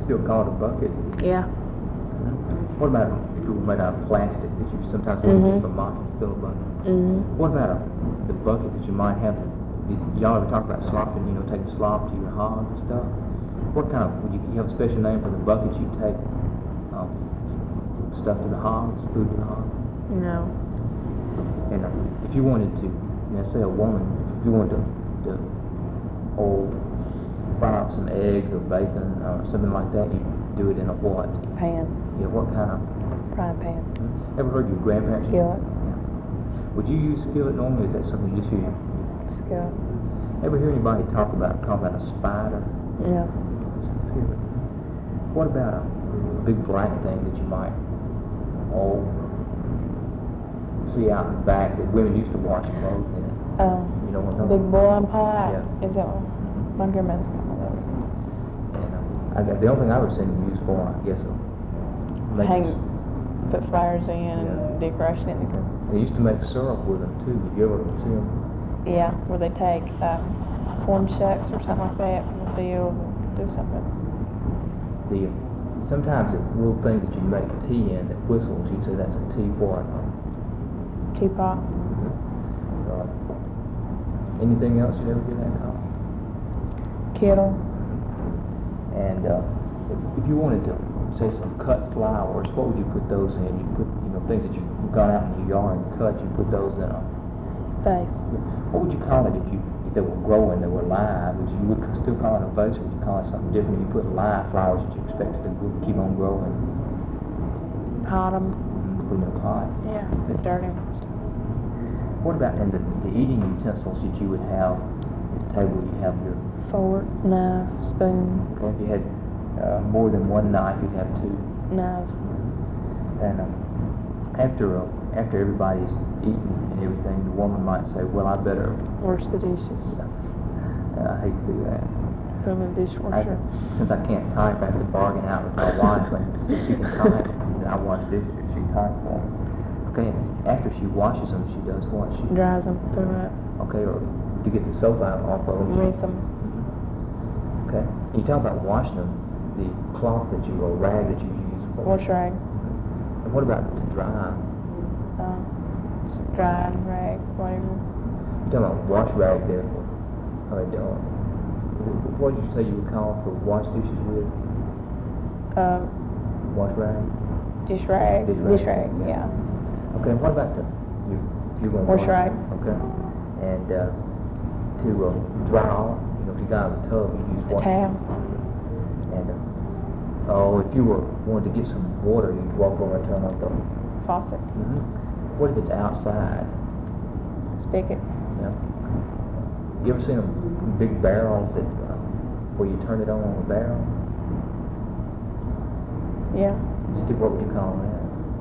still call it a bucket? Yeah. What about if it was made out of plastic that you sometimes use for mopping, still a bucket? What about the bucket that you might have? Y'all ever talk about slopping? You know, taking slop to your hogs and stuff. What kind of? Would you have a special name for the bucket you take stuff to the hogs, food to the hogs? No. And if you wanted to, say a woman, if you wanted to fry up some eggs or bacon or something like that, you do it in a what? Pan. Yeah, what kind of? Frying pan. Ever heard your grandparents? Skillet. Yeah. Would you use skillet normally? Is that something you just hear? Skillet. Ever hear anybody call that a spider? Yeah. Skillet. What about a big black thing that you might see out in the back that women used to wash clothes in? You know what I'm talking Big boiling pot. Yeah. Is that one? My grandmother's got one of those. And the only thing I've ever seen them used for, I guess, Put flowers in and decoration in the group. They used to make syrup with them too. Did you ever see them? Yeah, where they take corn shucks or something like that from the field and do something. Sometimes the little thing that you make tea in that whistles, you'd say that's a tea what? Teapot. Anything else you'd ever hear that called? Kettle. And if you wanted to say some cut flowers, what would you put those in? You put things that you've gone out in your yard and cut. You put those in a vase. What would you call it if they were growing, they were live? Would you still call it a vase, or would you call it something different? You put live flowers that you expected to keep on growing. Pot them. Put them in a pot. Yeah, the dirty. What about in the eating utensils that you would have at the table? You have your fork, knife, spoon. Okay, if you had more than one knife, you'd have two knives. And after everybody's eaten and everything, the woman might say, "Well, I better wash the dishes." I hate to do that. Put them in the dishwasher. Since I can't type, I have to bargain out with my wife. But since she can type, and I wash dishes, she types for me. Okay, after she washes them, she does what? She dries them, put them up. Okay, or to get the soap out off of them. Rinse them. Okay. You talk about washing them, the cloth that or rag that you use. Wash rag. And what about to dry? Dry rag, whatever. You're talking about wash rag there. What did you say you would call for wash dishes with? Wash rag? Dish rag. Dish rag, yeah. Okay, and what about you're going to wash rag? Okay. And to dry off, if you got out of the tub, you use water. A towel. And if you wanted to get some water, you'd walk over and turn on the faucet. What if it's outside? Spigot. Yeah. You ever seen them big barrels where you turn it on a barrel? Yeah. What would you call that?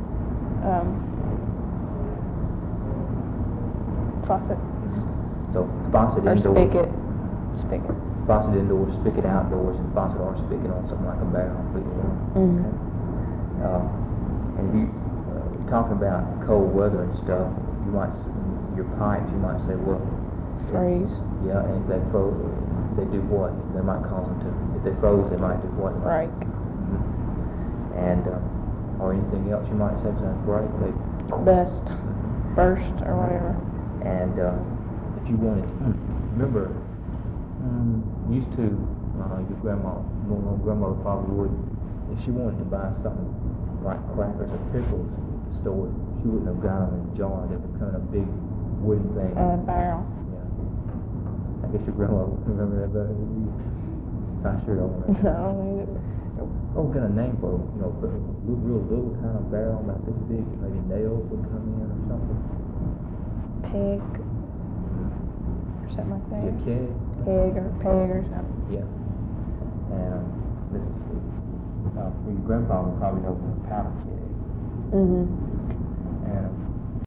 Faucet. So faucet or indoors. Spigot. Faucet indoors, spigot outdoors, and faucet or spigot on something like a barrel. Mm-hmm. Okay. And if you talking about cold weather and stuff, your pipes, you might say, well, freeze. Yeah, and if they froze, they do what? They might cause them to. If they froze, they might do what? Break. And or anything else you might say besides break, they bust, burst, or whatever. And if you wanted, remember, used to your grandmother probably would, if she wanted to buy something like crackers or pickles at the store, she wouldn't have got them in a jar. They would come in a big wooden thing. Barrel. Yeah. I guess your grandma would remember that better than you. I sure don't remember. No, either. Oh, got a name for real little kind of barrel about this big. Maybe nails would come in or something. Peg. Or something like that. Yeah, keg. Keg or peg or something. Yeah. And this is your grandpa would probably know the powder keg. Mm-hmm. And